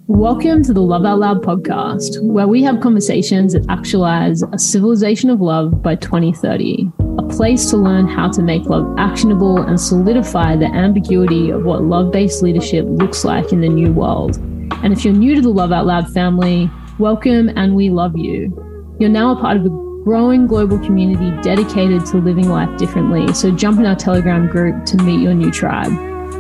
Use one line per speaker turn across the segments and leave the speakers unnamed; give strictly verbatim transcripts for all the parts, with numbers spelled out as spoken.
Welcome to the Love Out Loud podcast, where we have conversations that actualize a civilization of love by twenty thirty, a place to learn how to make love actionable and solidify the ambiguity of what love-based leadership looks like in the new world. And if you're new to the Love Out Loud family, welcome and we love you. You're now a part of a growing global community dedicated to living life differently, so jump in our Telegram group to meet your new tribe.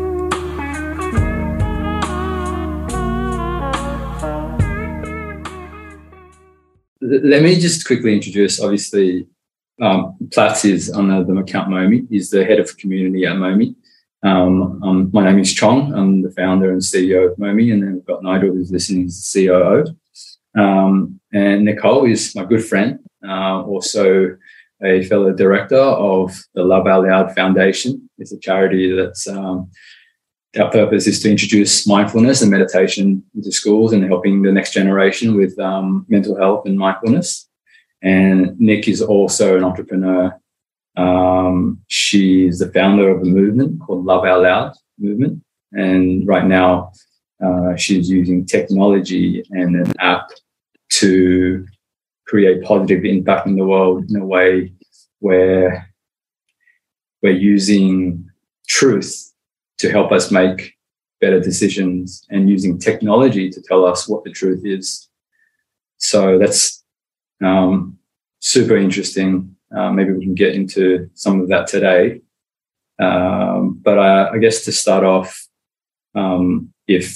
Let me just quickly introduce, obviously, um, Platts is on the, the account Momi. He's the head of community at Momi. Um, um, my name is Chong. I'm the founder and C E O of Momi. And then we've got Nigel, who's listening, as the C O O. Um, and Nicole is my good friend, uh, also a fellow director of the Love Out Loud Foundation. It's a charity that's um, our purpose is to introduce mindfulness and meditation into schools and helping the next generation with um, mental health and mindfulness. And Nick is also an entrepreneur. Um, she's the founder of a movement called Love Out Loud Movement. And right now uh, she's using technology and an app to create positive impact in the world in a way where we're using truth to help us make better decisions and using technology to tell us what the truth is. So that's um, super interesting. Uh, maybe we can get into some of that today. Um, but I, I guess to start off, um, if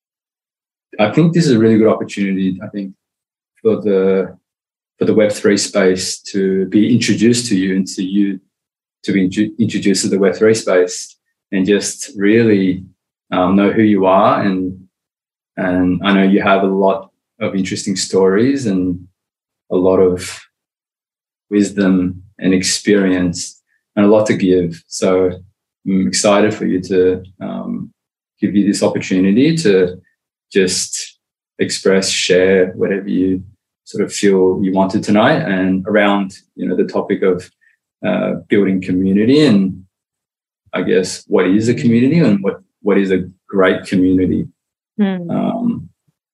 I think this is a really good opportunity, I think, for the for the Web three space to be introduced to you and to you to be int- introduced to the Web three space. And just really um, know who you are. And and I know you have a lot of interesting stories and a lot of wisdom and experience and a lot to give. So I'm excited for you to um, give you this opportunity to just express, share whatever you sort of feel you wanted tonight, and around, you know, the topic of uh, building community and, I guess, what is a community and what, what is a great community.
Mm.
Um,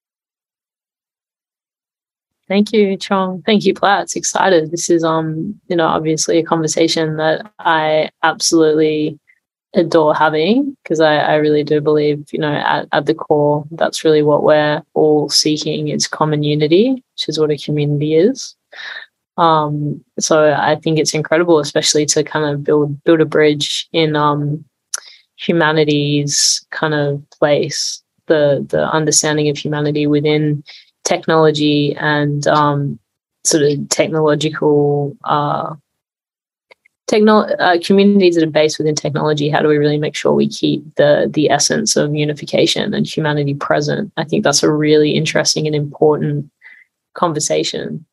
Thank you, Chong. Thank you, Platts. Excited. This is, um, you know, obviously a conversation that I absolutely adore having, because I, I really do believe, you know, at, at the core, that's really what we're all seeking, is common unity, which is what a community is. Um, so I think it's incredible, especially to kind of build build a bridge in um, humanity's kind of place, the the understanding of humanity within technology and um, sort of technological uh, techno- uh, communities that are based within technology. How do we really make sure we keep the the essence of unification and humanity present? I think that's a really interesting and important conversation.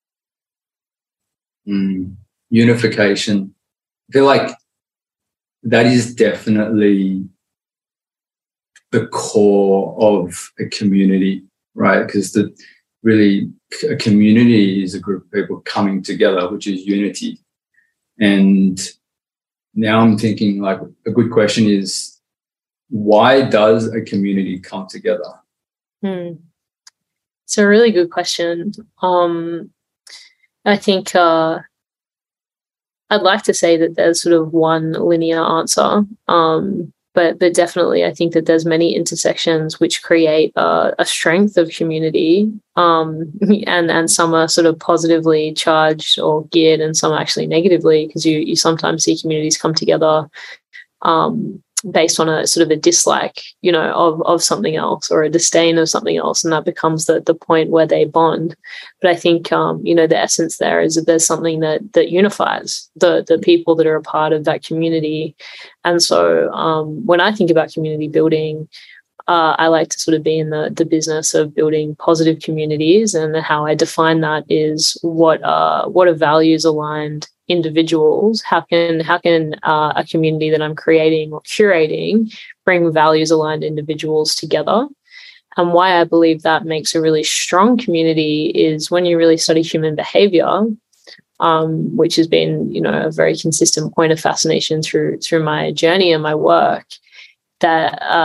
Mm, unification. I feel like that is definitely the core of a community, right? Because the really a community is a group of people coming together, which is unity. And now I'm thinking, like, a good question is, why does a community come together?
Hmm. It's a really good question. Um, I think uh, I'd like to say that there's sort of one linear answer, um, but but definitely I think that there's many intersections which create uh, a strength of community, um, and and some are sort of positively charged or geared, and some actually negatively, because you you sometimes see communities come together um, based on a sort of a dislike, you know, of of something else, or a disdain of something else, and that becomes the the point where they bond. But I think um, you know, the essence there is that there's something that that unifies the the people that are a part of that community. And so um, when I think about community building, uh, I like to sort of be in the the business of building positive communities, and how I define that is what uh what are values aligned individuals. How can how can uh, a community that I'm creating or curating bring values aligned individuals together? And why I believe that makes a really strong community is when you really study human behavior, um, which has been, you know, a very consistent point of fascination through through my journey and my work, that uh,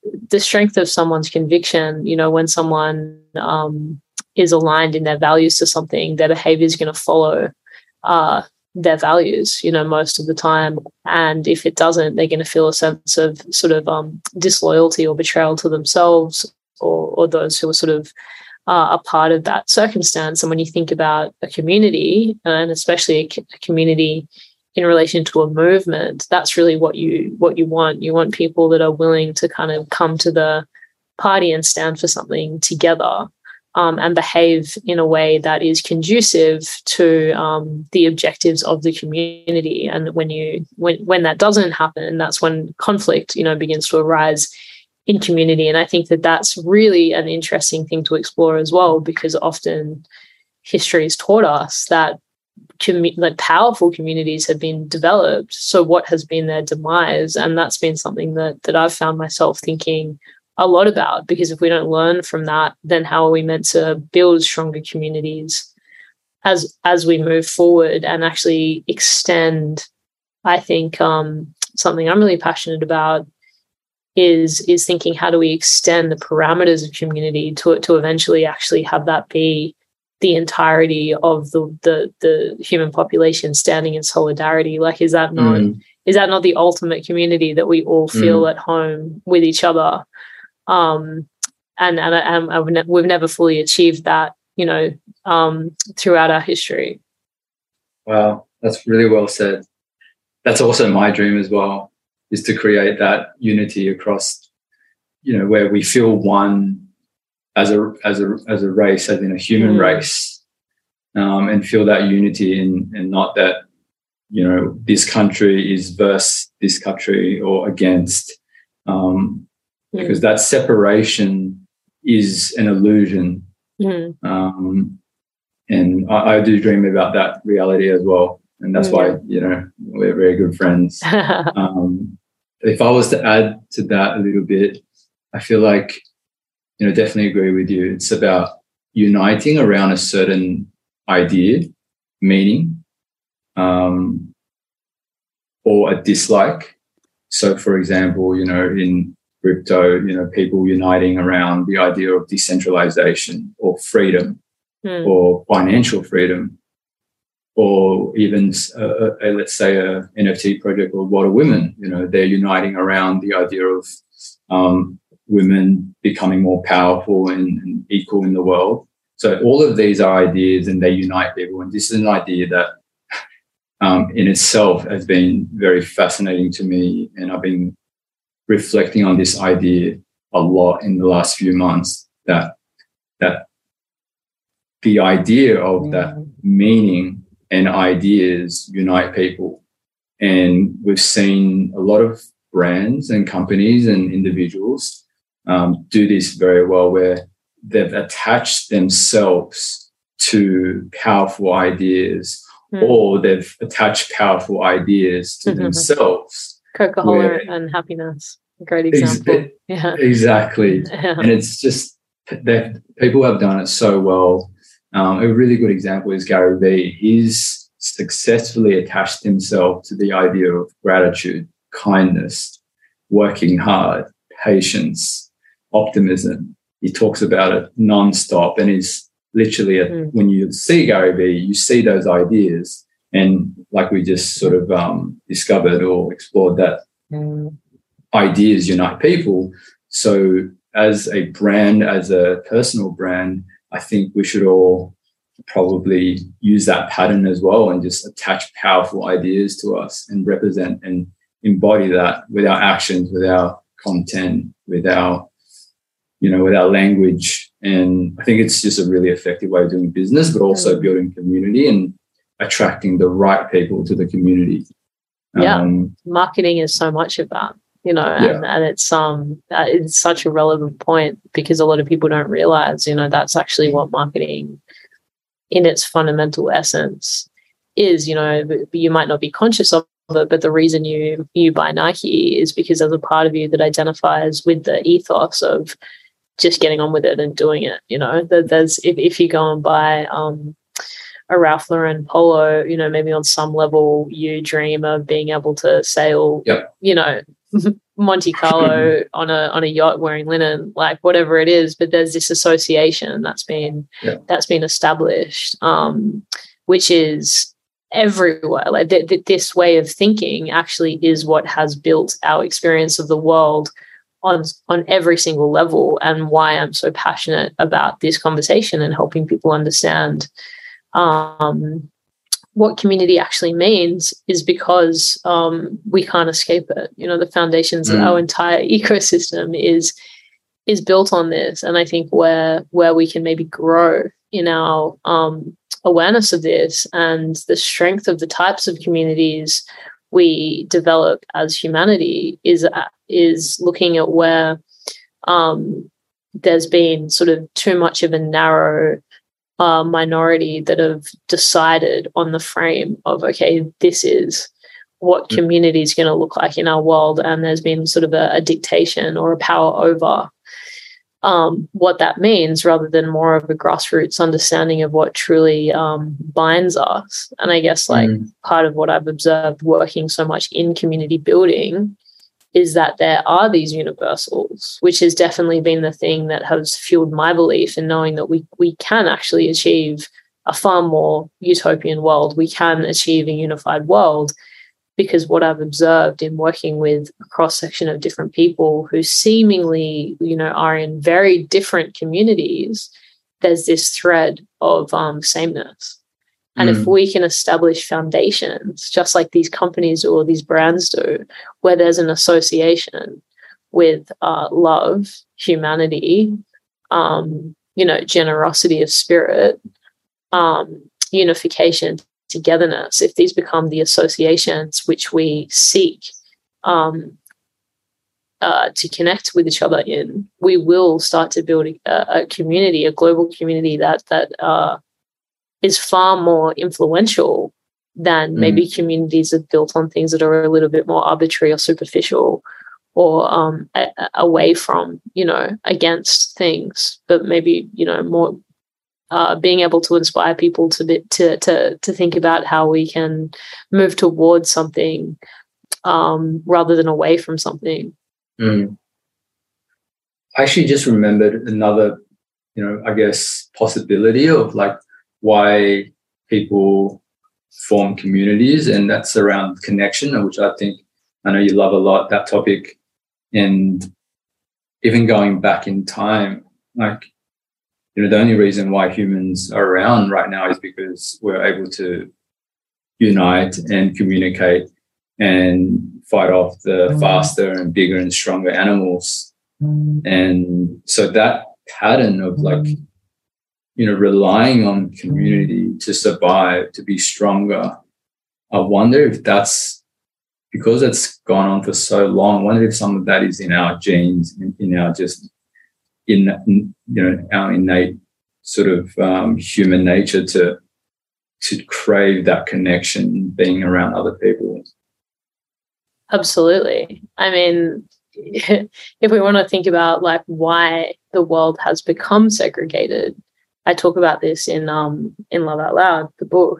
the strength of someone's conviction, you know, when someone um, is aligned in their values to something, their behavior is going to follow uh, their values, you know, most of the time. And if it doesn't, they're going to feel a sense of sort of um, disloyalty or betrayal to themselves or, or those who are sort of uh, a part of that circumstance. And when you think about a community, and especially a, a community in relation to a movement, that's really what you what you want. You want people that are willing to kind of come to the party and stand for something together, um, and behave in a way that is conducive to um, the objectives of the community. And when you when when that doesn't happen, that's when conflict, you know, begins to arise in community. And I think that that's really an interesting thing to explore as well, because often history has taught us that commu- like powerful communities have been developed. So what has been their demise? And that's been something that that I've found myself thinking a lot about, because if we don't learn from that, then how are we meant to build stronger communities as as we move forward and actually extend? I think um, something I'm really passionate about is is thinking, how do we extend the parameters of community to to eventually actually have that be the entirety of the the, the human population standing in solidarity? Like, is that not mm. is that not the ultimate community, that we all feel mm. at home with each other? Um, and and, and, and ne- we've never fully achieved that, you know, um, throughout our history.
Wow, that's really well said. That's also my dream as well, is to create that unity across, you know, where we feel one as a as a as a race, as in a human mm. race, um, and feel that unity, and and not that, you know, this country is versus this country or against, um, mm. because that separation is an illusion. Mm. Um, and I, I do dream about that reality as well, and that's mm. why, you know, we're very good friends. um, if I was to add to that a little bit, I feel like, you know, definitely agree with you. It's about uniting around a certain idea, meaning, um, or a dislike. So, for example, you know, in crypto, you know, people uniting around the idea of decentralization or freedom mm. or financial freedom, or even, uh, a, let's say, a N F T project called What Are Women? You know, they're uniting around the idea of um, women becoming more powerful and, and equal in the world. So all of these are ideas, and they unite people. And this is an idea that um, in itself has been very fascinating to me. And I've been reflecting on this idea a lot in the last few months, that that the idea of that meaning and ideas unite people. And we've seen a lot of brands and companies and individuals um, do this very well, where they've attached themselves to powerful ideas, mm. or they've attached powerful ideas to mm-hmm. themselves.
Coca-Cola and happiness, a great example. Ex- yeah.
Exactly. Yeah. And it's just that people have done it so well. Um, a really good example is Gary Vee. He's successfully attached himself to the idea of gratitude, kindness, working hard, patience, optimism. He talks about it nonstop, and he's literally, a, mm. when you see Gary Vee, you see those ideas, and like we just sort of um, discovered or explored, that mm. ideas unite people. So as a brand, as a personal brand, I think we should all probably use that pattern as well, and just attach powerful ideas to us and represent and embody that with our actions, with our content, with our, you know, with our language. And I think it's just a really effective way of doing business, but also building community and attracting the right people to the community.
Yeah,
um,
marketing is so much of that. You know, and, yeah. and it's um uh, it's such a relevant point, because a lot of people don't realize, you know, that's actually what marketing in its fundamental essence is. You know, you might not be conscious of it, but the reason you you buy Nike is because there's a part of you that identifies with the ethos of just getting on with it and doing it. You know, that there's if, if you go and buy um a Ralph Lauren polo, you know, maybe on some level you dream of being able to sail,
yep.
you know, Monte Carlo on a on a yacht wearing linen, like whatever it is, but there's this association that's been
yeah.
that's been established, um, which is everywhere. Like th- th- this way of thinking actually is what has built our experience of the world on on every single level, and why I'm so passionate about this conversation and helping people understand um, what community actually means, is because um, we can't escape it. You know, the foundations mm. of our entire ecosystem is is built on this, and I think where where we can maybe grow in our um, awareness of this and the strength of the types of communities we develop as humanity is is looking at where um, there's been sort of too much of a narrow uh, minority that have decided on the frame of, okay, this is what community is going to look like in our world, and there's been sort of a, a dictation or a power over um, what that means, rather than more of a grassroots understanding of what truly um, binds us. And I guess like mm. part of what I've observed working so much in community building is that there are these universals, which has definitely been the thing that has fueled my belief in knowing that we we can actually achieve a far more utopian world. We can achieve a unified world, because what I've observed in working with a cross-section of different people who seemingly, you know, are in very different communities, there's this thread of um, sameness. And mm. if we can establish foundations, just like these companies or these brands do, where there's an association with uh, love, humanity, um, you know, generosity of spirit, um, unification, togetherness, if these become the associations which we seek um, uh, to connect with each other in, we will start to build a, a community, a global community that that uh, is far more influential than mm. maybe communities that are built on things that are a little bit more arbitrary or superficial, or um, a, a, away from, you know, against things, but maybe, you know, more Uh, being able to inspire people to be, to to to think about how we can move towards something um, rather than away from something.
Mm. I actually just remembered another, you know, I guess possibility of like why people form communities, and that's around connection, which I think I know you love a lot, that topic, and even going back in time, like. You know, the only reason why humans are around right now is because we're able to unite and communicate and fight off the faster and bigger and stronger animals. And so that pattern of like, you know, relying on community to survive, to be stronger, I wonder if that's because it's gone on for so long. I wonder if some of that is in our genes, in, in our just in, in you know our innate sort of um, human nature to to crave that connection, being around other people.
Absolutely. I mean, if we want to think about like why the world has become segregated, I talk about this in um in Love Out Loud, the book.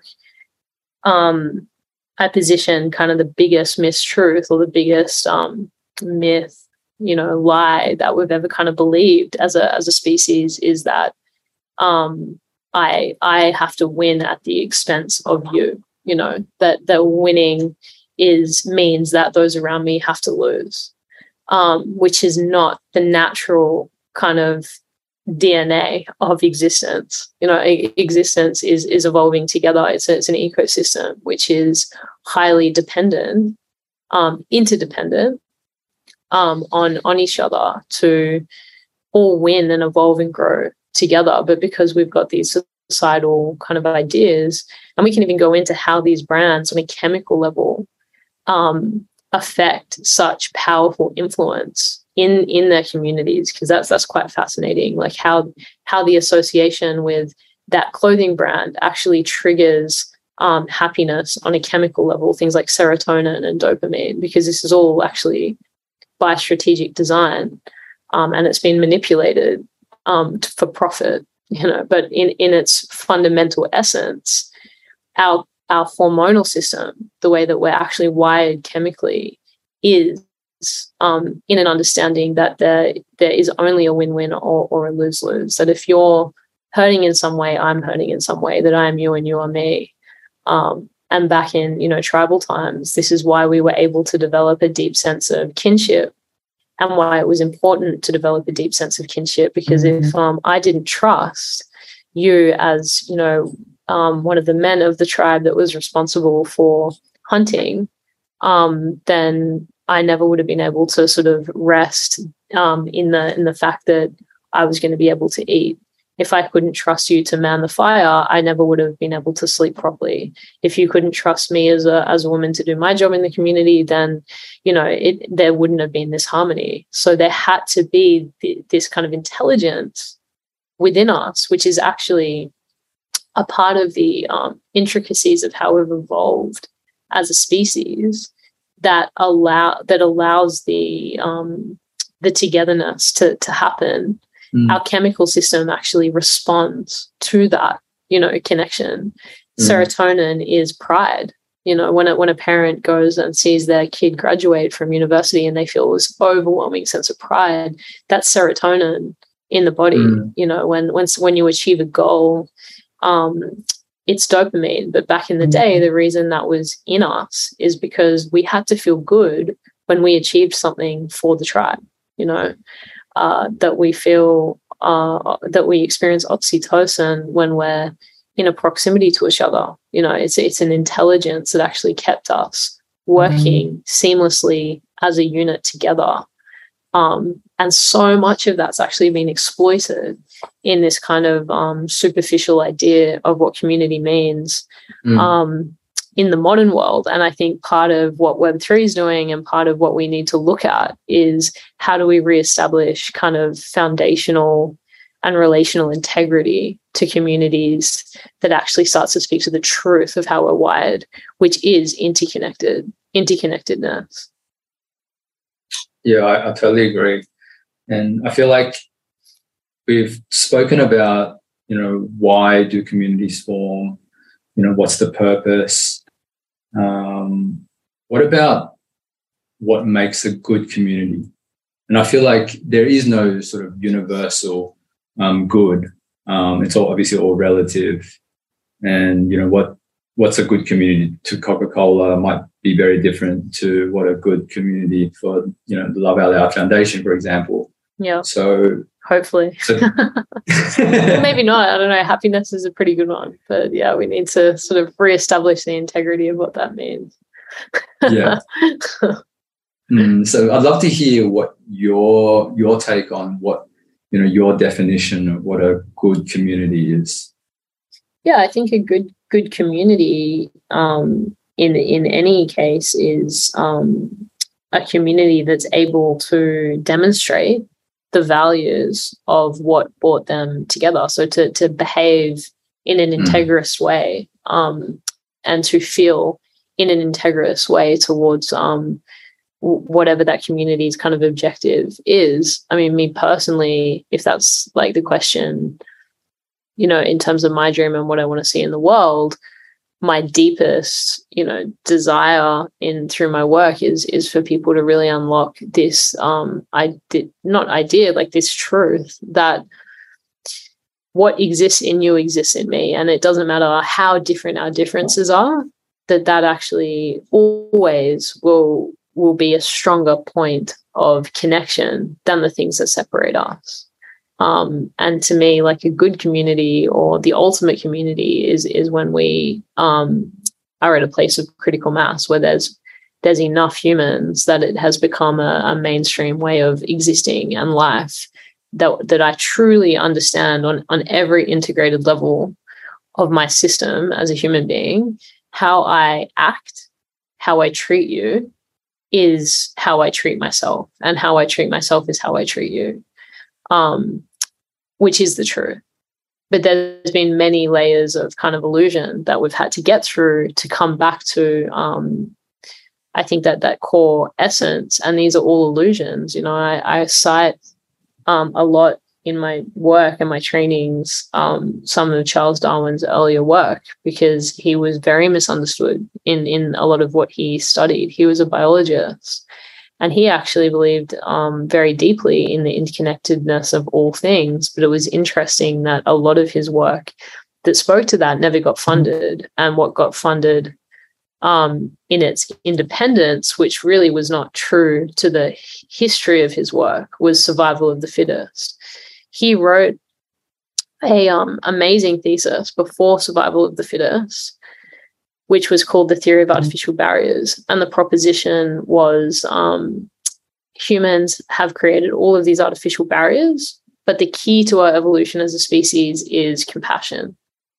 Um, I position kind of the biggest mistruth or the biggest um myth, you know, lie that we've ever kind of believed as a as a species is that um, I I have to win at the expense of you. You know, that that winning is means that those around me have to lose, um, which is not the natural kind of D N A of existence. You know, existence is is evolving together. It's a, it's an ecosystem which is highly dependent, um, interdependent. Um, on on each other to all win and evolve and grow together. But because we've got these societal kind of ideas, and we can even go into how these brands on a chemical level um, affect such powerful influence in in their communities, because that's that's quite fascinating. Like how how the association with that clothing brand actually triggers um, happiness on a chemical level, things like serotonin and dopamine, because this is all actually by strategic design, um, and it's been manipulated um, t- for profit, you know. But in, in its fundamental essence, our our hormonal system, the way that we're actually wired chemically, is um, in an understanding that there there is only a win-win or, or a lose-lose. That if you're hurting in some way, I'm hurting in some way. That I am you and you are me. Um, and back in you know tribal times, this is why we were able to develop a deep sense of kinship, and why it was important to develop a deep sense of kinship. Because mm-hmm. if um, I didn't trust you as you know um, one of the men of the tribe that was responsible for hunting, um, then I never would have been able to sort of rest um, in the in the fact that I was going to be able to eat. If I couldn't trust you to man the fire, I never would have been able to sleep properly. If you couldn't trust me as a as a woman to do my job in the community, then you know it, there wouldn't have been this harmony. So there had to be th- this kind of intelligence within us, which is actually a part of the um, intricacies of how we've evolved as a species, that allow that allows the um, the togetherness to to happen. Mm. Our chemical system actually responds to that, you know, connection. Mm. Serotonin is pride. You know, when a, when a parent goes and sees their kid graduate from university and they feel this overwhelming sense of pride, that's serotonin in the body. Mm. You know, when when when you achieve a goal, um, it's dopamine. But back in the day, the reason that was in us is because we had to feel good when we achieved something for the tribe. You know. Uh, that we feel uh, that we experience oxytocin when we're in a proximity to each other. You know, it's it's an intelligence that actually kept us working mm. seamlessly as a unit together. Um, and so much of that's actually been exploited in this kind of um, superficial idea of what community means. Mm. Um, in the modern world. And I think part of what Web three is doing and part of what we need to look at is how do we reestablish kind of foundational and relational integrity to communities that actually starts to speak to the truth of how we're wired, which is interconnected, interconnectedness.
Yeah, I, I totally agree. And I feel like we've spoken about, you know, why do communities form? You know, what's the purpose? Um, what about what makes a good community? And I feel like there is no sort of universal um, good. Um, it's all obviously all relative. And, you know, what what's a good community to Coca-Cola might be very different to what a good community for, you know, the Love Out Loud Foundation, for example.
Yeah.
So
hopefully. So, maybe not. I don't know. Happiness is a pretty good one. But yeah, we need to sort of reestablish the integrity of what that means.
Yeah. Mm, so I'd love to hear what your your take on what, you know, your definition of what a good community is.
Yeah, I think a good good community um, in in any case is um, a community that's able to demonstrate the values of what brought them together. So to to behave in an integrous mm. way um, and to feel in an integrous way towards um, whatever that community's kind of objective is. I mean, me personally, if that's like the question, you know, in terms of my dream and what I want to see in the world, my deepest, you know, desire in through my work is is for people to really unlock this um I did not idea, like this truth that what exists in you exists in me, and it doesn't matter how different our differences are, that that actually always will will be a stronger point of connection than the things that separate us. Um, and to me, like a good community or the ultimate community is is when we um, are at a place of critical mass where there's there's enough humans that it has become a, a mainstream way of existing and life that that I truly understand on on every integrated level of my system as a human being. How I act, how I treat you is how I treat myself, and how I treat myself is how I treat you. Um, which is the truth. But there's been many layers of kind of illusion that we've had to get through to come back to, um, I think, that that core essence. And these are all illusions. You know, I, I cite um, a lot in my work and my trainings um, some of Charles Darwin's earlier work, because he was very misunderstood in, in a lot of what he studied. He was a biologist. And he actually believed um, very deeply in the interconnectedness of all things. But it was interesting that a lot of his work that spoke to that never got funded. And what got funded um, in its independence, which really was not true to the history of his work, was survival of the fittest. He wrote a um, amazing thesis before survival of the fittest, which was called The Theory of Artificial Barriers. And the proposition was um, humans have created all of these artificial barriers, but the key to our evolution as a species is compassion.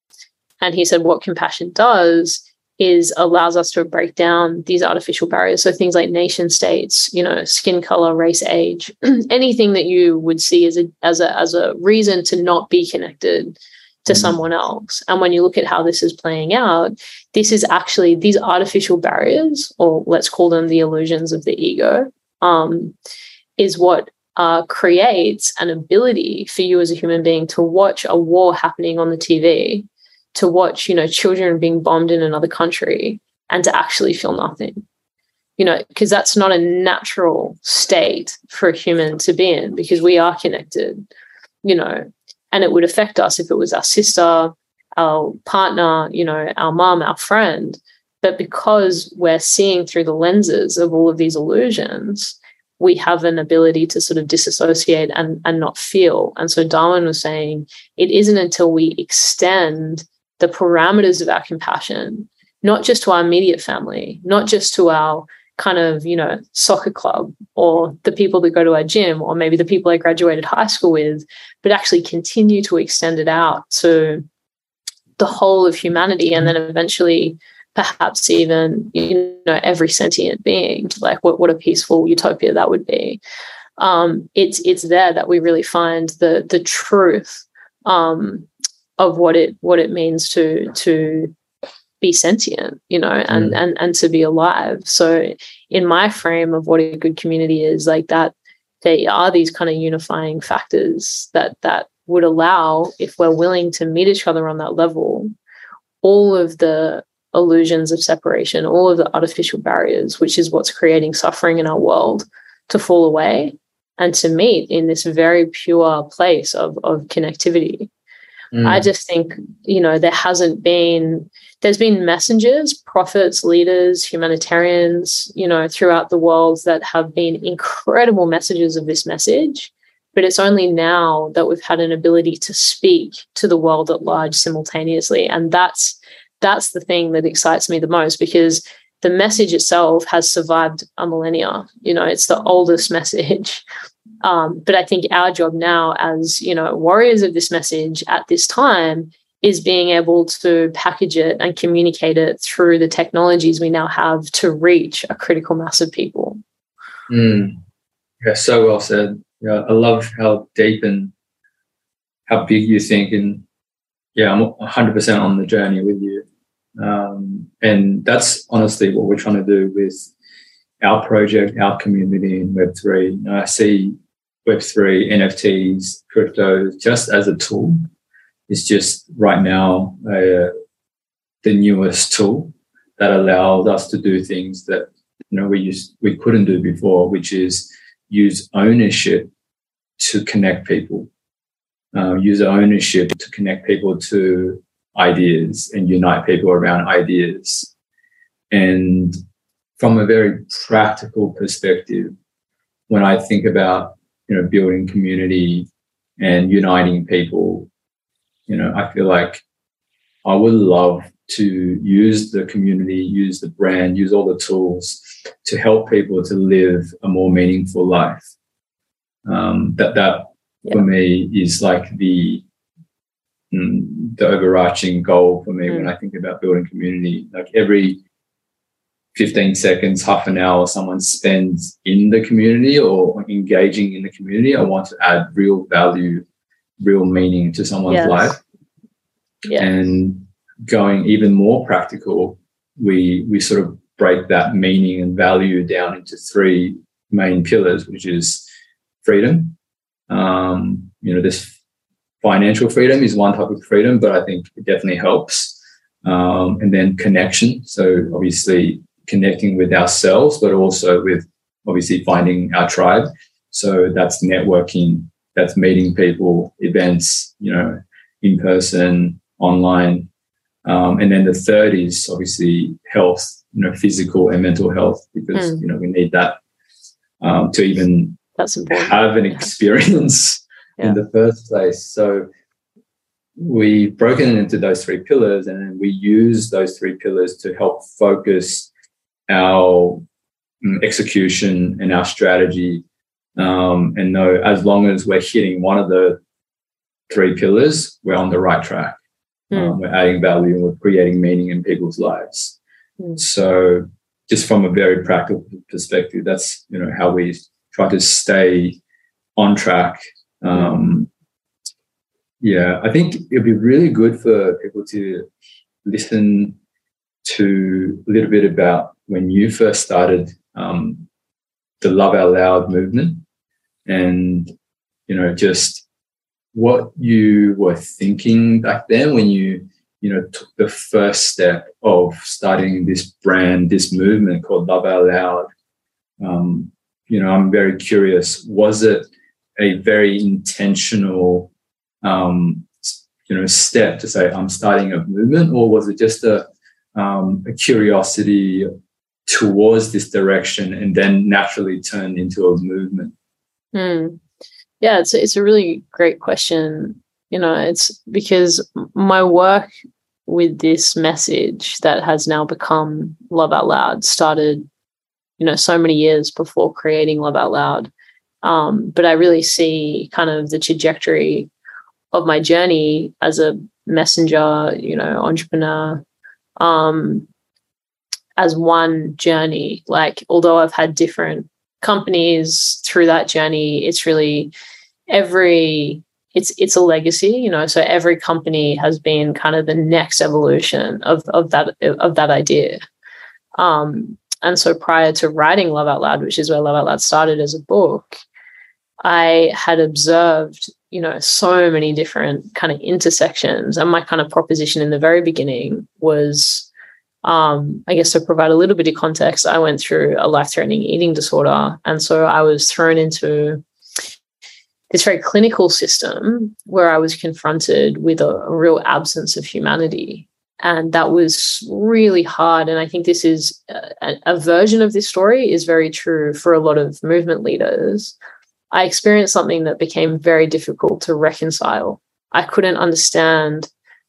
And he said what compassion does is allows us to break down these artificial barriers. So things like nation states, you know, skin color, race, age, anything that you would see as a, as a, as a reason to not be connected to mm-hmm. someone else. And when you look at how this is playing out, this is actually these artificial barriers, or let's call them the illusions of the ego, um, is what uh, creates an ability for you as a human being to watch a war happening on the T V, to watch, you know, children being bombed in another country and to actually feel nothing, you know, because that's not a natural state for a human to be in, because we are connected, you know, and it would affect us if it was our sister, our partner, you know, our mom, our friend. But because we're seeing through the lenses of all of these illusions, we have an ability to sort of disassociate and, and not feel. And so Darwin was saying it isn't until we extend the parameters of our compassion, not just to our immediate family, not just to our kind of, you know, soccer club or the people that go to our gym, or maybe the people I graduated high school with, but actually continue to extend it out to the whole of humanity, and then eventually perhaps even, you know, every sentient being. Like what, what a peaceful utopia that would be. Um, it's it's there that we really find the the truth um, of what it what it means to to be sentient, you know, and mm. and and to be alive. So in my frame of what a good community is, like that, they are these kind of unifying factors that that would allow, if we're willing to meet each other on that level, all of the illusions of separation, all of the artificial barriers, which is what's creating suffering in our world, to fall away and to meet in this very pure place of of connectivity. Mm. I just think, you know, there hasn't been, there's been messengers, prophets, leaders, humanitarians, you know, throughout the world that have been incredible messages of this message. But it's only now that we've had an ability to speak to the world at large simultaneously. And that's, that's the thing that excites me the most, because the message itself has survived a millennia. You know, it's the oldest message. Um, but I think our job now as, you know, warriors of this message at this time is being able to package it and communicate it through the technologies we now have to reach a critical mass of people.
Mm. Yeah, so well said. Yeah, I love how deep and how big you think. And yeah, I'm one hundred percent on the journey with you. Um, and that's honestly what we're trying to do with our project, our community in Web three. You know, I see Web three, N F Ts, crypto just as a tool. It's just right now uh, the newest tool that allows us to do things that, you know, we used we couldn't do before, which is use ownership to connect people, uh, use ownership to connect people to ideas and unite people around ideas. And from a very practical perspective, when I think about, you know, building community and uniting people, you know, I feel like I would love to use the community, use the brand, use all the tools to help people to live a more meaningful life. Um, that that yeah. for me is like the mm, the overarching goal for me mm. when I think about building community. Like every fifteen seconds, half an hour someone spends in the community or engaging in the community, I want to add real value, real meaning to someone's yes. life. Yeah. And going even more practical, we we sort of break that meaning and value down into three main pillars, which is freedom. Um, you know, this financial freedom is one type of freedom, but I think it definitely helps. Um, and then connection. So obviously connecting with ourselves, but also with obviously finding our tribe. So that's networking, that's meeting people, events, you know, in person, online. Um, and then the third is obviously health, you know, physical and mental health, because, mm. you know, we need that um, to even
that's important.
have an experience yeah. in the first place. So we've broken it into those three pillars, and then we use those three pillars to help focus our um, execution and our strategy. Um, and know as long as we're hitting one of the three pillars, we're on the right track. Mm. Um, we're adding value and we're creating meaning in people's lives. Mm. So just from a very practical perspective, that's, you know, how we try to stay on track. Um, yeah, I think it'd be really good for people to listen to a little bit about when you first started um, the Love Out Loud movement, and, you know, just what you were thinking back then when you, you know, took the first step of starting this brand, this movement called Love Out Loud. Um, you know, I'm very curious, was it a very intentional, um, you know, step to say, I'm starting a movement, or was it just a, um, a curiosity towards this direction and then naturally turned into a movement?
Mm. Yeah, it's it's a really great question. You know, it's because my work with this message that has now become Love Out Loud started, you know, so many years before creating Love Out Loud. Um, but I really see kind of the trajectory of my journey as a messenger, you know, entrepreneur, um, as one journey. Like, although I've had different companies through that journey, it's really every it's it's a legacy, you know. So every company has been kind of the next evolution of of that of that idea. Um, and so prior to writing Love Out Loud, which is where Love Out Loud started as a book, I had observed, you know, so many different kind of intersections. And my kind of proposition in the very beginning was, Um, I guess to provide a little bit of context, I went through a life-threatening eating disorder. And so I was thrown into this very clinical system where I was confronted with a, a real absence of humanity. And that was really hard. And I think this is a, a version of this story is very true for a lot of movement leaders. I experienced something that became very difficult to reconcile. I couldn't understand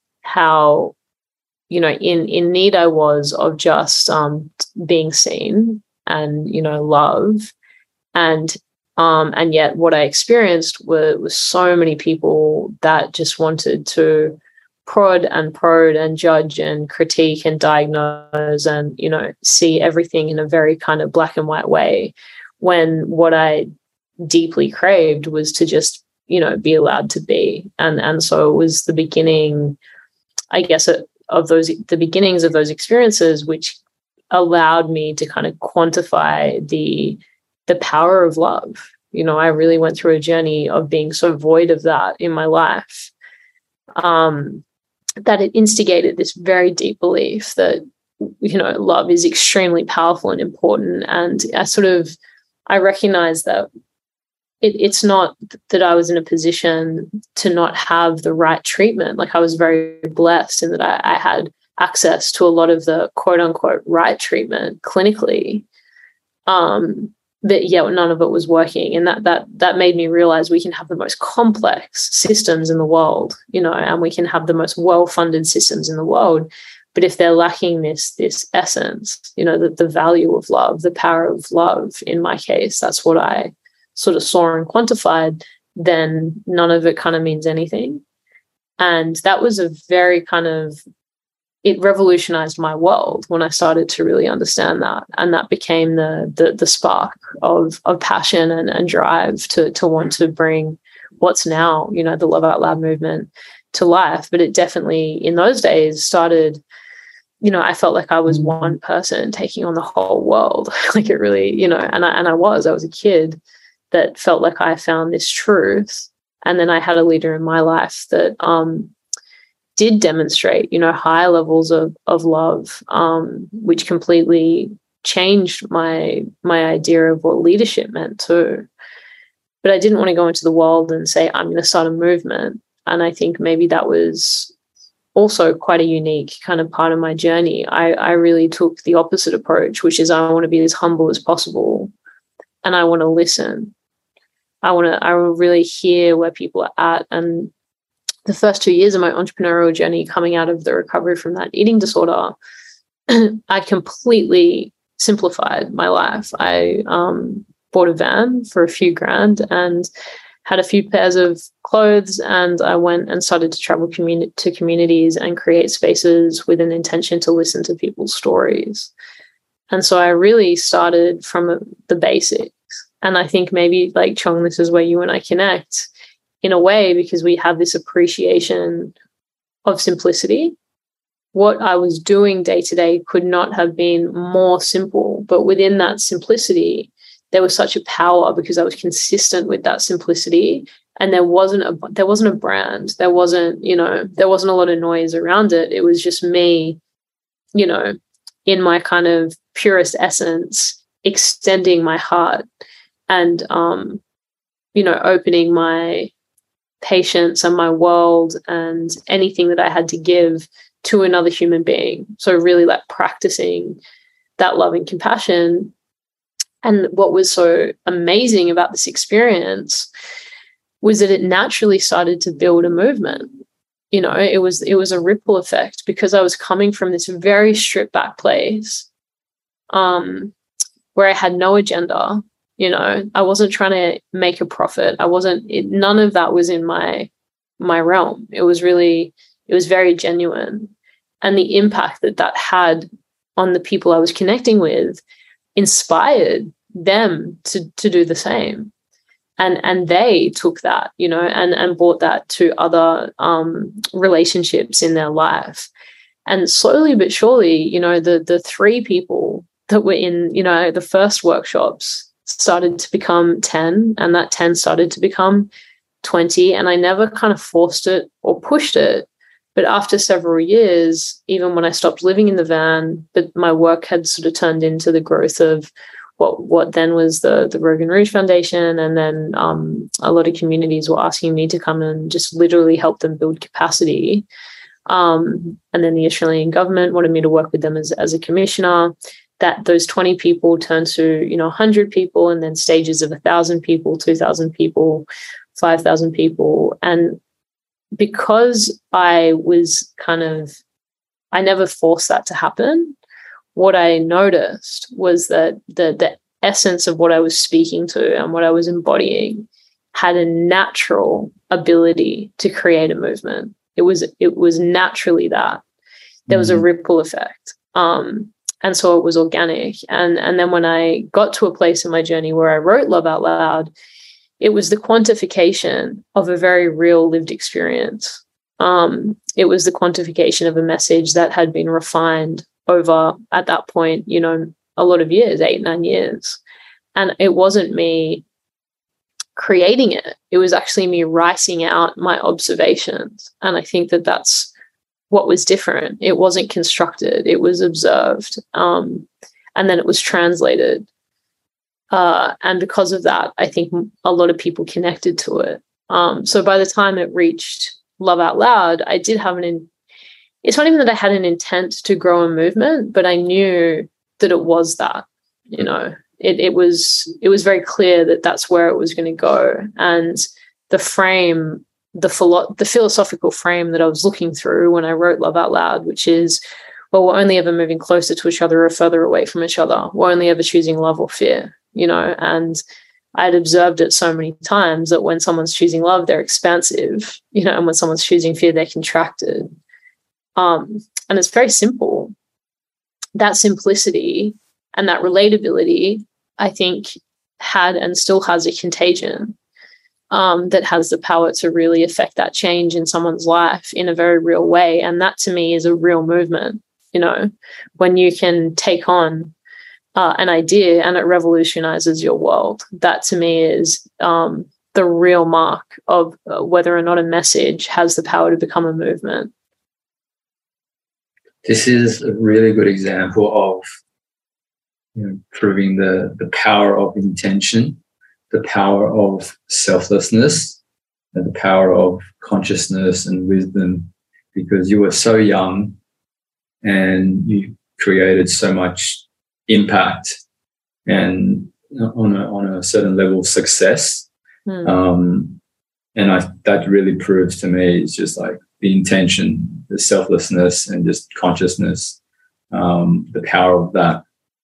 how, you know, in, in need I was of just um, being seen and, you know, love. And um, and yet what I experienced were, was so many people that just wanted to prod and prod and judge and critique and diagnose and, you know, see everything in a very kind of black and white way, when what I deeply craved was to just, you know, be allowed to be. And, and so it was the beginning, I guess, it, of those, the beginnings of those experiences, which allowed me to kind of quantify the, the power of love. You know, I really went through a journey of being so void of that in my life, um, that it instigated this very deep belief that, you know, love is extremely powerful and important. And I sort of, I recognized that It, it's not that I was in a position to not have the right treatment. Like, I was very blessed in that I, I had access to a lot of the quote unquote right treatment clinically. Um, but yet none of it was working. And that that that made me realize we can have the most complex systems in the world, you know, and we can have the most well-funded systems in the world. But if they're lacking this, this essence, you know, the, the value of love, the power of love, in my case, that's what I sort of saw and quantified, then none of it kind of means anything. And that was a very kind of, it revolutionized my world when I started to really understand that. And that became the the, the spark of, of passion and, and drive to, to want to bring what's now, you know, the Love Out Loud movement to life. But it definitely, in those days, started, you know, I felt like I was one person taking on the whole world. Like, it really, you know, and I, and I was, I was a kid that felt like I found this truth. And then I had a leader in my life that um, did demonstrate, you know, high levels of, of love, um, which completely changed my my idea of what leadership meant too. But I didn't want to go into the world and say, I'm going to start a movement. And I think maybe that was also quite a unique kind of part of my journey. I, I really took the opposite approach, which is I want to be as humble as possible, and I want to listen. I want to, I will really hear where people are at. And the first two years of my entrepreneurial journey coming out of the recovery from that eating disorder, I completely simplified my life. I um, bought a van for a few grand and had a few pairs of clothes, and I went and started to travel communi- to communities and create spaces with an intention to listen to people's stories. And so I really started from the basics. And I think maybe, like, Chong, this is where you and I connect in a way, because we have this appreciation of simplicity. What I was doing day to day could not have been more simple, but within that simplicity, there was such a power because I was consistent with that simplicity, and there wasn't a there wasn't a brand, there wasn't you know there wasn't a lot of noise around it. It was just me, you know, in my kind of purest essence, extending my heart and um, you know, opening my patience and my world and anything that I had to give to another human being. So really, like, practicing that love and compassion. And what was so amazing about this experience was that it naturally started to build a movement. You know, it was it was a ripple effect because I was coming from this very stripped back place um, where I had no agenda. You know, I wasn't trying to make a profit. I wasn't, it, none of that was in my my realm. It was really, it was very genuine. And the impact that that had on the people I was connecting with inspired them to to do the same, and and they took that, you know, and and brought that to other um relationships in their life. And slowly but surely, you know, the the three people that were in, you know, the first workshops started to become ten, and that ten started to become twenty, and I never kind of forced it or pushed it. But after several years, even when I stopped living in the van, but my work had sort of turned into the growth of what what then was the, the Rogan Rouge Foundation. And then um, a lot of communities were asking me to come and just literally help them build capacity. Um, and then the Australian government wanted me to work with them as, as a commissioner. That those twenty people turned to, you know, one hundred people, and then stages of one thousand people, two thousand people, five thousand people. And because I was kind of, I never forced that to happen, what I noticed was that the the essence of what I was speaking to and what I was embodying had a natural ability to create a movement. It was it was naturally that. There was a ripple effect. Um, and so it was organic. And, and then when I got to a place in my journey where I wrote Love Out Loud, it was the quantification of a very real lived experience. Um, it was the quantification of a message that had been refined over, at that point, you know, a lot of years, eight, nine years. And it wasn't me creating it. It was actually me writing out my observations. And I think that that's what was different. It wasn't constructed. It was observed. Um, and then it was translated. Uh, and because of that, I think a lot of people connected to it. Um, so by the time it reached Love Out Loud, I did have an, in- it's not even that I had an intent to grow a movement, but I knew that it was that, you know, it, it was, it was very clear that that's where it was going to go. And the frame, the, philo- the philosophical frame that I was looking through when I wrote Love Out Loud, which is, well, we're only ever moving closer to each other or further away from each other. We're only ever choosing love or fear. You know, and I'd observed it so many times that when someone's choosing love, they're expansive, you know, and when someone's choosing fear, they're contracted. Um, and it's very simple. That simplicity and that relatability, I think, had and still has a contagion um, that has the power to really affect that change in someone's life in a very real way. And that, to me, is a real movement, you know, when you can take on Uh, an idea and it revolutionizes your world. That, to me, is um, the real mark of uh, whether or not a message has the power to become a movement.
This is a really good example of you know, proving the the power of intention, the power of selflessness, and the power of consciousness and wisdom, because you were so young and you created so much impact and on a, on a certain level of success.
Mm.
Um, and I, that really proves to me it's just like the intention, the selflessness, and just consciousness, um, the power of that.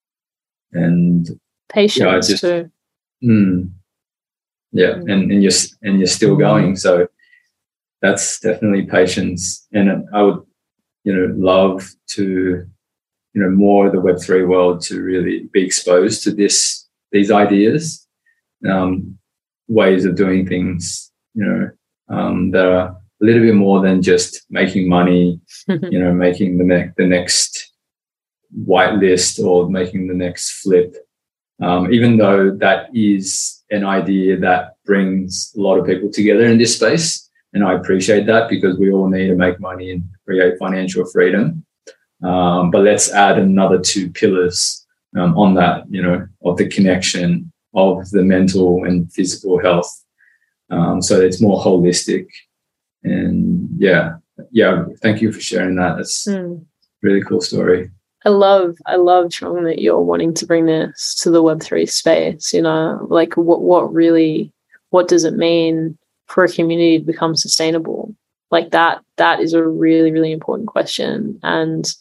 And
patience,
you know, I just,
too.
Mm, yeah,
Mm.
and, and you're and you're still going. So that's definitely patience. And I would, you know, love to, you know, more of the Web three world to really be exposed to this, these ideas, um, ways of doing things, you know, um, that are a little bit more than just making money, you know, making the, ne- the next whitelist or making the next flip. Um, even though that is an idea that brings a lot of people together in this space. And I appreciate that, because we all need to make money and create financial freedom. Um, but let's add another two pillars um, on that, you know, of the connection of the mental and physical health. Um, so it's more holistic. And yeah, yeah, thank you for sharing that. That's
Mm.
a really cool story.
I love, I love, Chong, that you're wanting to bring this to the Web three space. You know, like what, what really, what does it mean for a community to become sustainable? Like that, that is a really, really important question. And,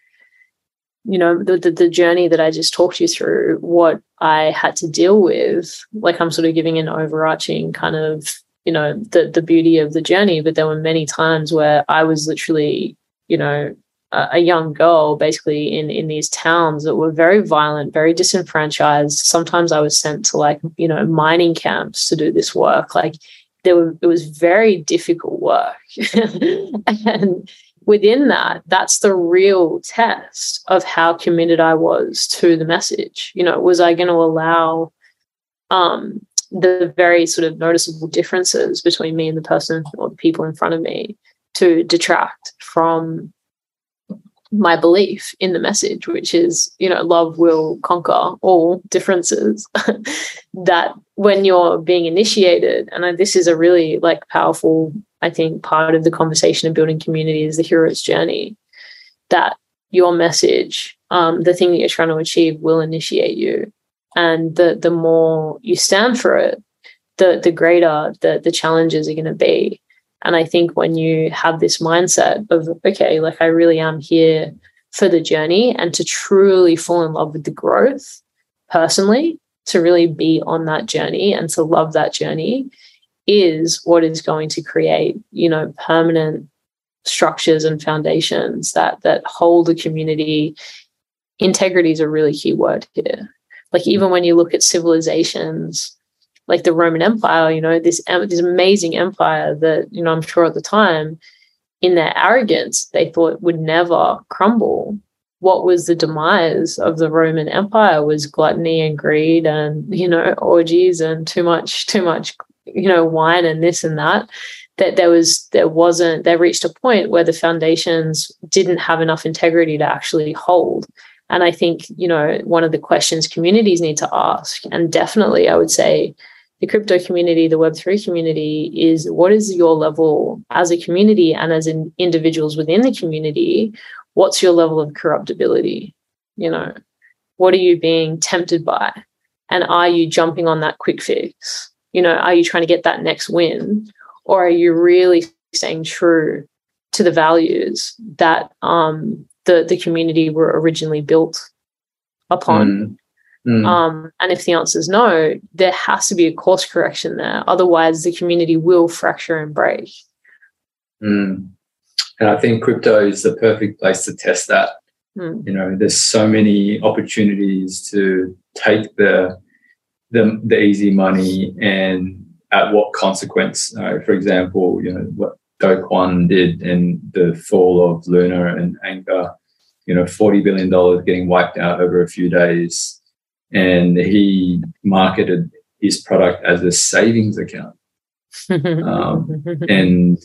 you know, the, the, the journey that I just talked you through, what I had to deal with, like I'm sort of giving an overarching kind of, you know, the, the beauty of the journey. But there were many times where I was literally, you know, a young girl basically in, in these towns that were very violent, very disenfranchised. Sometimes I was sent to like, you know, mining camps to do this work. Like there were, it was very difficult work. And within that, that's the real test of how committed I was to the message. You know, was I going to allow um, the very sort of noticeable differences between me and the person or the people in front of me to detract from my belief in the message, which is, you know, love will conquer all differences. That when you're being initiated, and this is a really like powerful, I think, part of the conversation of building community is the hero's journey, that your message, um, the thing that you're trying to achieve will initiate you. And the the more you stand for it, the the greater the the challenges are going to be. And I think when you have this mindset of, okay, like I really am here for the journey and to truly fall in love with the growth personally, to really be on that journey and to love that journey is what is going to create, you know, permanent structures and foundations that that hold the community. Integrity is a really key word here. Like even when you look at civilizations, like the Roman Empire, you know, this, this amazing empire that, you know, I'm sure at the time, in their arrogance, they thought would never crumble. What was the demise of the Roman Empire was gluttony and greed and, you know, orgies and too much, too much, you know, wine and this and that. That there was, there wasn't, they reached a point where the foundations didn't have enough integrity to actually hold. And I think, you know, one of the questions communities need to ask, and definitely I would say, the crypto community, the Web three community, is what is your level as a community and as in individuals within the community? What's your level of corruptibility? You know, what are you being tempted by? And are you jumping on that quick fix? You know, are you trying to get that next win? Or are you really staying true to the values that um, the, the community were originally built upon?
Mm. Mm.
Um, and if the answer is no, there has to be a course correction there. Otherwise, the community will fracture and break.
Mm. And I think crypto is the perfect place to test that.
Mm.
You know, there's so many opportunities to take the the, the easy money, and at what consequence. Uh, for example, you know, what Do Kwon did in the fall of Luna and Anchor, you know, forty billion dollars getting wiped out over a few days. And he marketed his product as a savings account. um, and,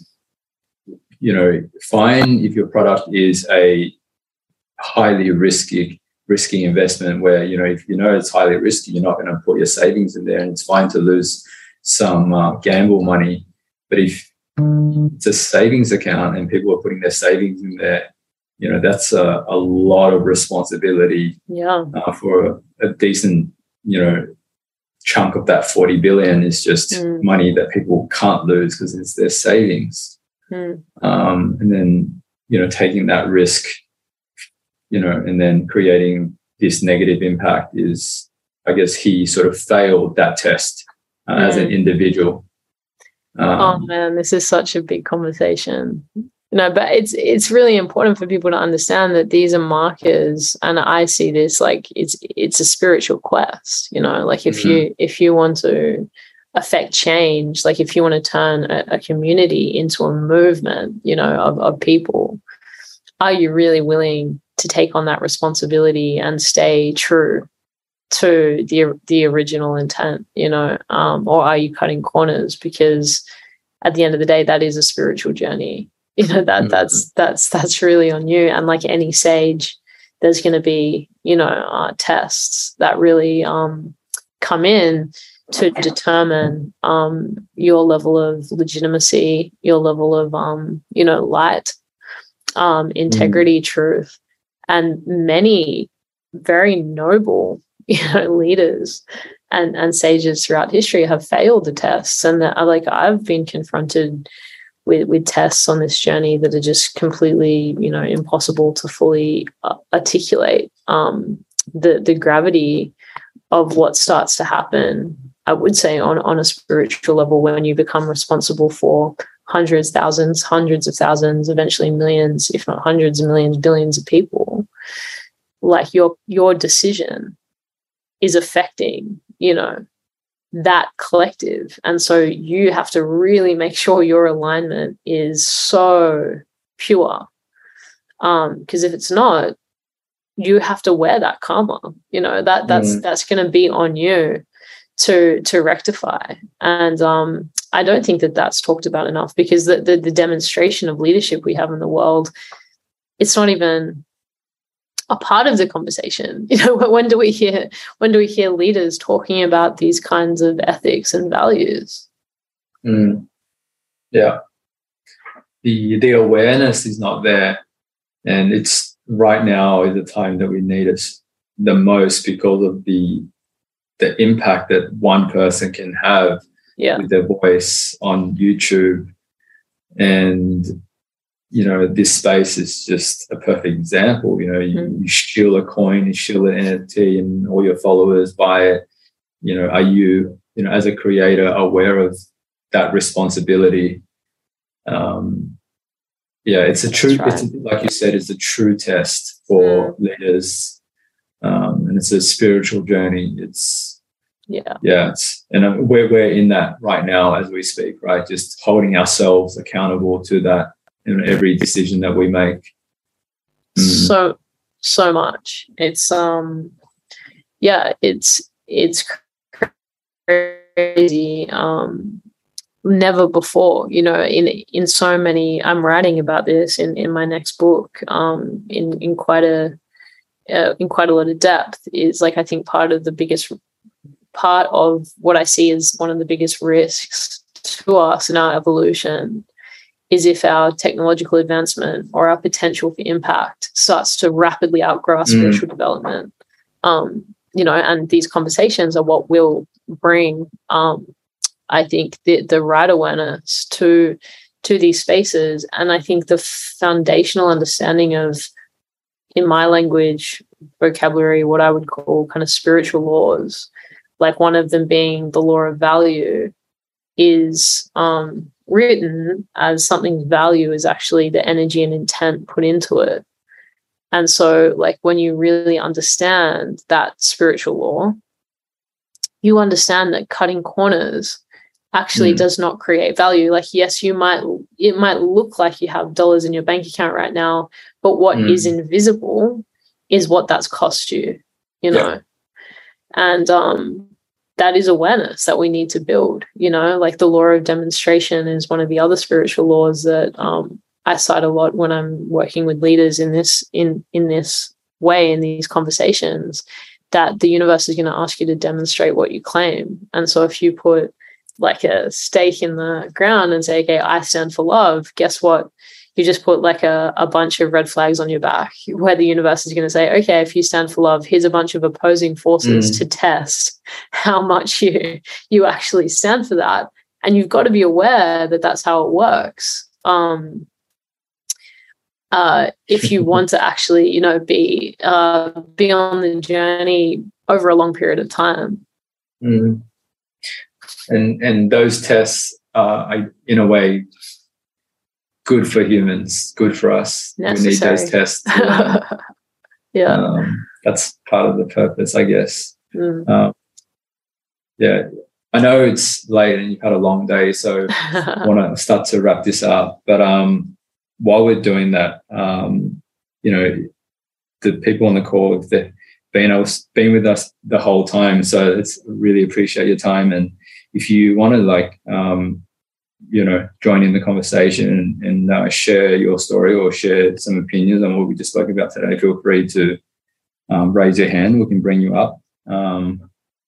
you know, fine if your product is a highly risky, risky investment where, you know, if you know it's highly risky, you're not going to put your savings in there, and it's fine to lose some uh, gamble money. But if it's a savings account and people are putting their savings in there, you know, that's a, a lot of responsibility
yeah.
uh, for a, a decent, you know, chunk of that forty billion is just mm. money that people can't lose because it's their savings. Mm. Um, and then, you know, taking that risk, you know, and then creating this negative impact is, I guess he sort of failed that test uh, mm. as an individual. Um,
oh man, this is such a big conversation. No, but it's it's really important for people to understand that these are markers, and I see this like it's it's a spiritual quest. You know, like if mm-hmm. you if you want to affect change, like if you want to turn a, a community into a movement, you know, of, of people, are you really willing to take on that responsibility and stay true to the the original intent? You know, um, or are you cutting corners? Because at the end of the day, that is a spiritual journey. You know, that that's that's that's really on you. And like any sage, there's going to be, you know, uh, tests that really um, come in to determine um, your level of legitimacy, your level of, um, you know, light, um, integrity, mm. truth. And many very noble, you know, leaders and, and sages throughout history have failed the tests. And that, like, I've been confronted with with tests on this journey that are just completely, you know, impossible to fully uh, articulate um, the the gravity of what starts to happen. I would say on on a spiritual level when you become responsible for hundreds, thousands, hundreds of thousands, eventually millions, if not hundreds of millions, billions of people. Like your your decision is affecting, you know, that collective. And so you have to really make sure your alignment is so pure. Um, because if it's not, you have to wear that karma, you know, that that's mm. that's going to be on you to to rectify. And um, I don't think that that's talked about enough, because the, the the demonstration of leadership we have in the world, it's not even a part of the conversation. You know, when do we hear when do we hear leaders talking about these kinds of ethics and values?
Mm. Yeah, the the awareness is not there, and it's right now is the time that we need it the most because of the the impact that one person can have
yeah.
with their voice on YouTube. And you know, this space is just a perfect example. You know, you, mm. you steal a coin, you steal an N F T, and all your followers buy it. You know, are you, you know, as a creator, aware of that responsibility? Um, yeah, it's a true, right. it's a, like you said, it's a true test for mm. leaders, um, and it's a spiritual journey. It's
yeah,
yeah, it's, and we're we're in that right now as we speak, right? Just holding ourselves accountable to that in every decision that we make.
Mm. So, so much. It's, um, yeah, it's, it's crazy. Um, never before, you know, in, in so many, I'm writing about this in, in my next book, um, in, in quite a, uh, in quite a lot of depth. Is like, I think part of the biggest part of what I see as one of the biggest risks to us in our evolution is if our technological advancement or our potential for impact starts to rapidly outgrow our spiritual mm. development. Um, you know, and these conversations are what will bring, um, I think, the, the right awareness to, to these spaces. And I think the foundational understanding of, in my language, vocabulary, what I would call kind of spiritual laws, like one of them being the law of value, is um, written as something's value is actually the energy and intent put into it. And so, like, when you really understand that spiritual law, you understand that cutting corners actually mm. does not create value. Like, yes, you might, it might look like you have dollars in your bank account right now, but what mm. is invisible is what that's cost you, you know? Yeah. And, um, that is awareness that we need to build, you know, like the law of demonstration is one of the other spiritual laws that um, I cite a lot when I'm working with leaders in this, in, in this way in these conversations that the universe is going to ask you to demonstrate what you claim. And so if you put like a stake in the ground and say, okay, I stand for love, guess what? You just put like a, a bunch of red flags on your back, where the universe is going to say, okay, if you stand for love, here's a bunch of opposing forces mm. to test how much you you actually stand for that. And you've got to be aware that that's how it works. Um, uh, if you want to actually, you know, be uh, be on the journey over a long period of time.
Mm. And and those tests are, in a way, good for humans, good for us.
Necessary.
We need those tests.
yeah,
um, that's part of the purpose, I guess.
Mm.
Um, yeah, I know it's late and you've had a long day, so I want to start to wrap this up. But um, while we're doing that, um, you know, the people on the call, if they've been, else, been with us the whole time, so it's really appreciate your time. And if you want to, like, um, you know, join in the conversation and, and uh, share your story or share some opinions on what we just spoke about today, feel free to um, raise your hand. We can bring you up. Um,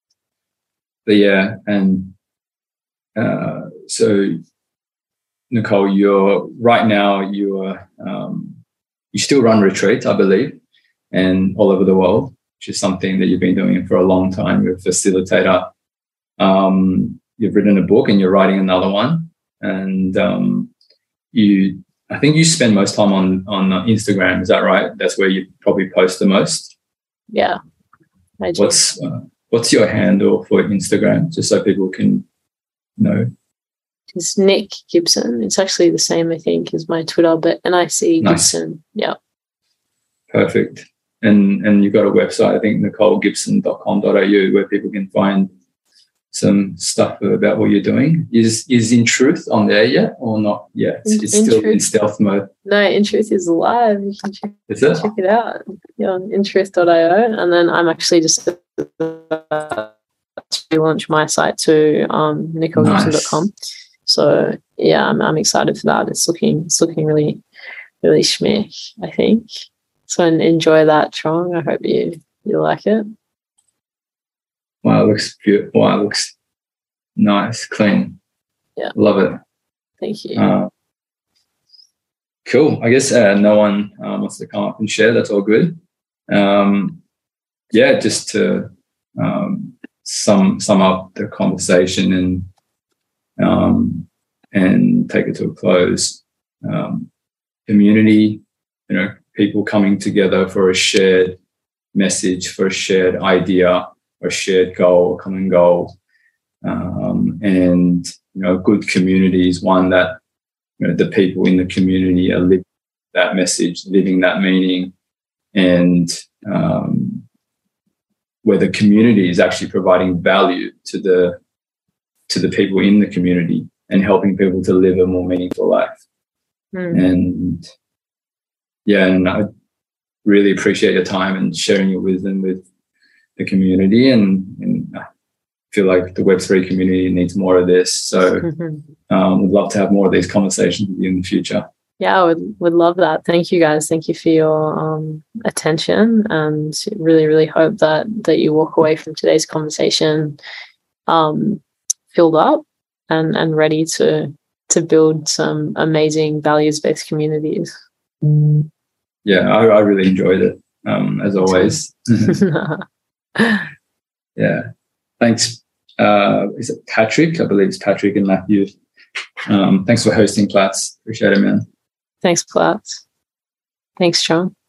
but yeah, and uh, so Nicole, you're right now. You're um, you still run retreats, I believe, and all over the world, which is something that you've been doing for a long time. You're a facilitator. Um, you've written a book, and you're writing another one. And um, you, I think you spend most time on on Instagram. Is that right? That's where you probably post the most.
Yeah, I do.
What's uh, what's your handle for Instagram, just so people can know?
It's Nick Gibson. It's actually the same, I think, as my Twitter, but N I C
nice.
Gibson. Yeah.
Perfect. And and you've got a website, I think, nicole gibson dot com dot a u, where people can find some stuff about what you're doing. Is is In Truth on there yet or not yet? It's, it's
in
still
truth,
in stealth mode.
No, In Truth is live. You can check,
is it?
check it out. Yeah, on in truth dot i o. And then I'm actually just uh, to launch my site to um, nicole gibson dot com. Nice. So yeah, I'm I'm excited for that. It's looking it's looking really really schmick, I think. So enjoy that, Trong. I hope you you like it.
Wow, it looks beautiful. Wow, it looks nice, clean.
Yeah.
Love it.
Thank you.
Uh, cool. I guess uh, no one uh, wants to come up and share. That's all good. Um, yeah, just to um, sum sum up the conversation and um, and take it to a close. Um, community, you know, people coming together for a shared message, for a shared idea, or a shared goal, a common goal. Um, and, you know, a good community is one that, you know, the people in the community are living that message, living that meaning, and um, where the community is actually providing value to the to the people in the community and helping people to live a more meaningful life. Mm. And yeah, and I really appreciate your time and sharing your wisdom with the community, and, and I feel like the Web three community needs more of this. So mm-hmm. um, we'd love to have more of these conversations with you in the future.
Yeah, I would, would love that. Thank you, guys. Thank you for your um, attention, and really, really hope that that you walk away from today's conversation um, filled up and, and ready to to build some amazing values-based communities.
Yeah, I, I really enjoyed it, um, as always. Yeah. Thanks. Uh, is it Patrick? I believe it's Patrick and Matthew. Um, thanks for hosting, Platts. Appreciate it, man.
Thanks, Platts. Thanks, Trong.